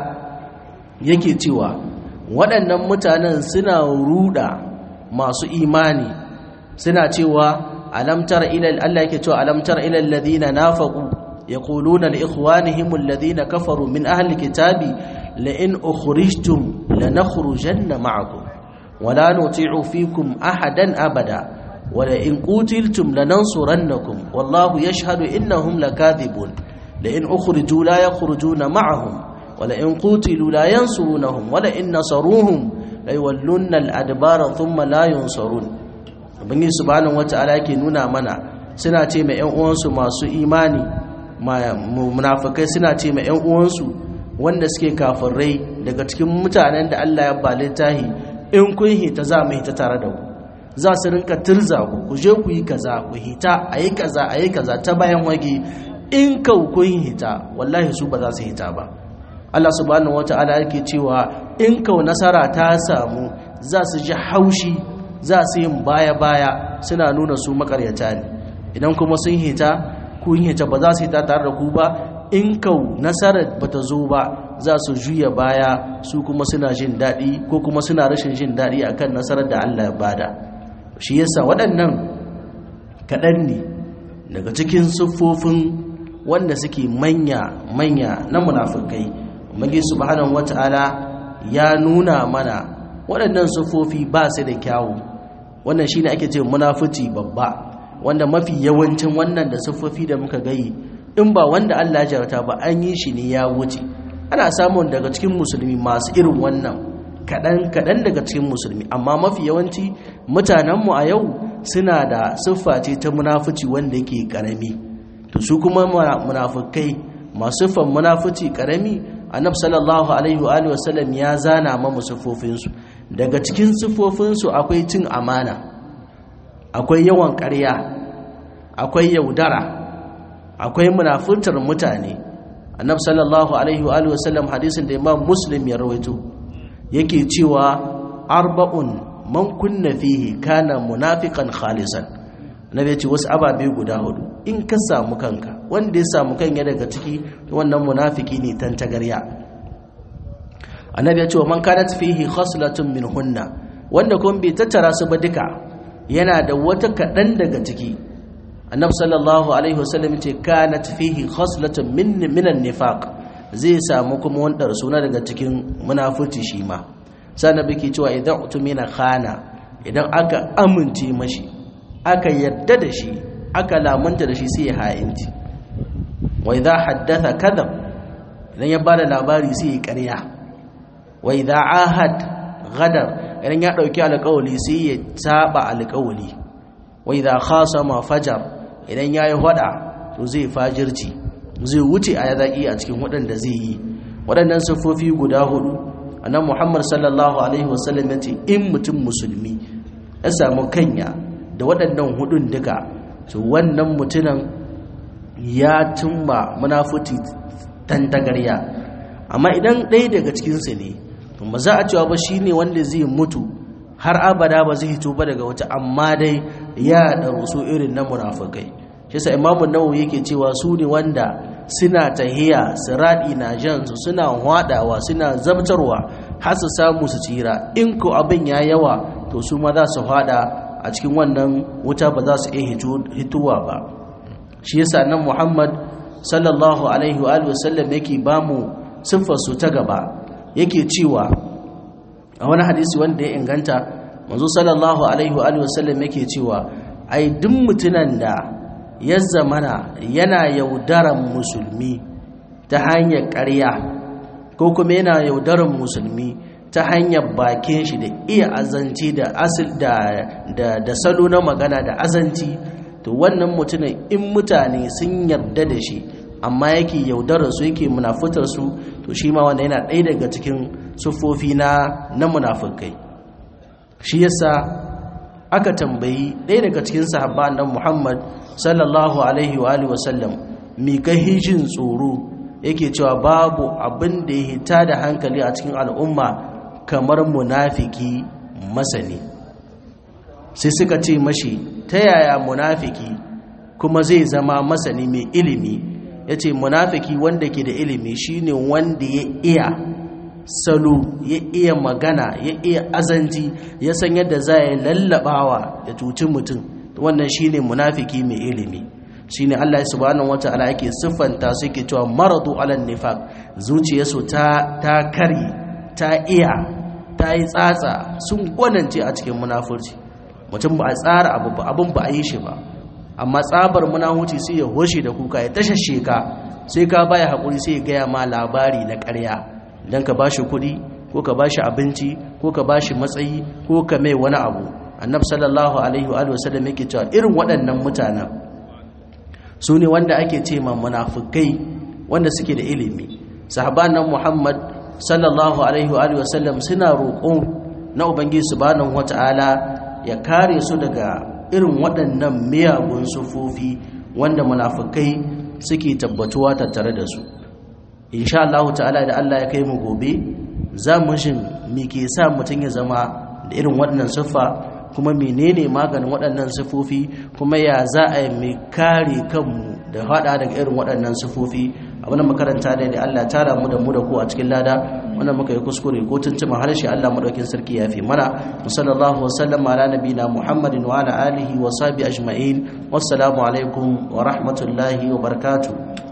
yake cewa waɗannan mutanen suna ruda masu imani, suna cewa alam tara ila Allah yake cewa alam tara ila alladhina nafaqu yaquluna li ikhwanihim alladhina kafaru min ahli kitabi la in ukhrijtum lanakhrujanna ma'akum wa la nuti'u fikum ahadan abada wa la in qutiltum lanansurannakum wallahu yashhadu innahum lakathibun la in ukhriju la yakhrujuna ma'ahum wa la in qutilu la yansurunahum wa la in nasaruhum la yawallunna al-adbara thumma la yunsarun. Ubangiji subhanahu wata'ala yake nuna mana suna ce ma ƴan uwansu masu imani, munafikai suna ce ma ƴan uwansu wanda suke kafirai daga cikin mutanen da Allah ya ba littahi, in kun hita za mu hita tare da ku, za su rinka tirza ku ku je ku yi kaza, ku hita ayi kaza ayi kaza ta bayan wage, in kau kun hita wallahi su ba za su hita ba. Allah subhanahu wata'ala yake cewa in kau nasara ta samu za su ji haushi, za su yin baya-baya, suna nuna su makaryata ne. Idan kuma sun hita kun hita ba za su hita tare da ku ba, in kau nasarar ba ta zo ba za su juya baya, su kuma suna jin daɗi ko kuma suna rashin jin daɗi akan nasarar da Allah ya bada. Shi yasa waɗannan kaɗan ne daga cikin siffofin wanda suke manya-manya na munafikai. Ubangiji subhanahu wata'ala ya nuna mana waɗannan siffofi ba su da kyawu. Wannan shine ake ce munafici babba, wanda mafi yawancin wannan da siffofi da muka gayi in ba wanda Allah ya jarata ba an yi shi ne ya wuce. Ana samun daga cikin musulmi masu irin wannan kaɗan kaɗan daga cikin musulmi, amma mafi yawanci mutanenmu a yau suna da siffa ce ta munafici wanda yake ƙarami. To su kuma munafikai masu siffan munafici ƙarami, annabi sallallahu alaihi wa alihi wasallam ya zana ma siffofinsu. Daga cikin siffofinsu akwai cin amana, akwai yawan ƙarya, akwai yaudara, akwai munafurtar mutane. Annabi sallallahu alaihi wa alihi wasallam hadisin da Imam Muslim ya rawaito yake cewa arba'un man kunna fihi kana munafiqan khalisan. Annabi ya ce wasu ababe guda hudu in ka samu kanka, wanda ya samu kanya daga ciki wannan munafiki ne tantagarya. Annabi ya ce wa man kanat fihi khaslatun minhunna, wanda kuma bai tattara su ba duka, yana da wata kaɗan daga ciki. Annabi sallallahu alaihi wasallam ce kanat fihi khaslatun min minan nifaq, zai samu kuma wanda suna daga cikin munafurci shi ma. Sai Annabi ke cewa idan utumina khana, idan aka amince mashi, aka yarda da shi, aka lamunta da shi sai ya ha'inci. Wa idha haddatha kadhab, idan ya bada labari sai ya ƙarya. Wa idha ahad ghadar, idan ya dauki alƙawari sai ya saba alƙawari. Wa idha khasama fajar, idan yayi hada to zai fajirci, zai wuce a yazaki a cikin waɗanda zai yi. Waɗannan sifofi guda hudu annabi Muhammad sallallahu alaihi wasallam ya ce in mutum musulmi ya samu kanya da waɗannan hudun duka, to wannan mutunan ya tumba munafuti tantagarya. Amma idan ɗaya daga cikinsu ne, to ba za a cewa ba shi ne wanda zai mutu har abada ba zai hito ba daga wata, amma dai ya ɗaru su irin na munafukai. Shi sa Imamu Nawawi yake cewa su ne wanda suna tahiya, siradi na jansu, suna hwadawa, suna zabtarwa har su samu su tsira. In ko abin ya yawa to su ma za su hwada a cikin wannan wuta, ba za su iya hituwa ba. Shi yasa nan Muhammad sallallahu alaihi wa sallam yake ba mu siffar su ta gaba, yake cewa a wani hadisi wanda ya inganta, manzo sallallahu alaihi wa sallam yake cewa ai duk mutunan da ya zamana yana yaudaran musulmi ta hanyar ƙarya, ko kuma yana yaudaran musulmi ta hanyar bakin shi da iya azanci da asil da da, da salo na magana da azanci, to wannan mutumin in mutane sun yarda da shi amma yake yaudarar su yake munafutar su to shi ma wanda yana ɗaya daga cikin sufofi na na munafikai. Shi yasa aka tambayi ɗaya daga cikin sahabban nan Muhammad sallallahu alaihi wa alihi wasallam mi kai hijin tsoro, yake cewa babu abin da ya hita da hankali a cikin al'umma kamar munafiki masani. Sai suka ce mashi ta yaya munafiki kuma zai zama masani mai ilimi? Yace munafiki wanda ke da ilimi shine wanda ya iya salo, ya iya magana, ya iya azanci, ya san yadda za ya lallabawa da cuci mutum. Wannan shine munafiki mai ilimi. Shine Allah subhanahu wataala yake siffanta su, yake cewa maradu alan nifaq, zuciyarsu ta ta kari, ta iya, ta yi tsatsa, sun gwanance a cikin munafurci. Mutum ba a tsara abu ba, abun ba a yi shi ba, amma tsabar munafuci sai ya hoshe da kuka, ya tashashe ka, sai ka baya hakuri, sai ya gaya ma labari na ƙarya dan ka bashi kuɗi ko ka bashi abinci ko ka bashi matsayi ko ka mai wani abu. Annabi sallallahu alaihi wa alihi wasallam yake cewa irin waɗannan mutanen su ne wanda ake ce ma munafikai wanda suke da ilimi. Sahaban nan Muhammad sallallahu alaihi wa alihi wasallam suna roƙon na ubangiji subhanahu wataala ya kare su daga irin waɗannan miyagun sufofi wanda munafikai suke tabbatuwa tattare da su. Insha Allah ta'ala da Allah ya kai mu gobe za mu shin me ke sa mutum ya zama da irin waɗannan siffa, kuma menene maganin waɗannan sifofi, kuma ya za a yi mai kare kanmu da haɗa daga irin waɗannan sifofi. Abin da makaranta da Allah tara mu da mu da ku a cikin lada, wannan muka yi kuskure ko tuntuma harshe Allah madaukin sarki ya fi mana. Sallallahu wasallam ala nabina Muhammadin wa ala alihi wa sahbihi ajma'in. Wassalamu alaikum wa rahmatullahi wa barakatuh.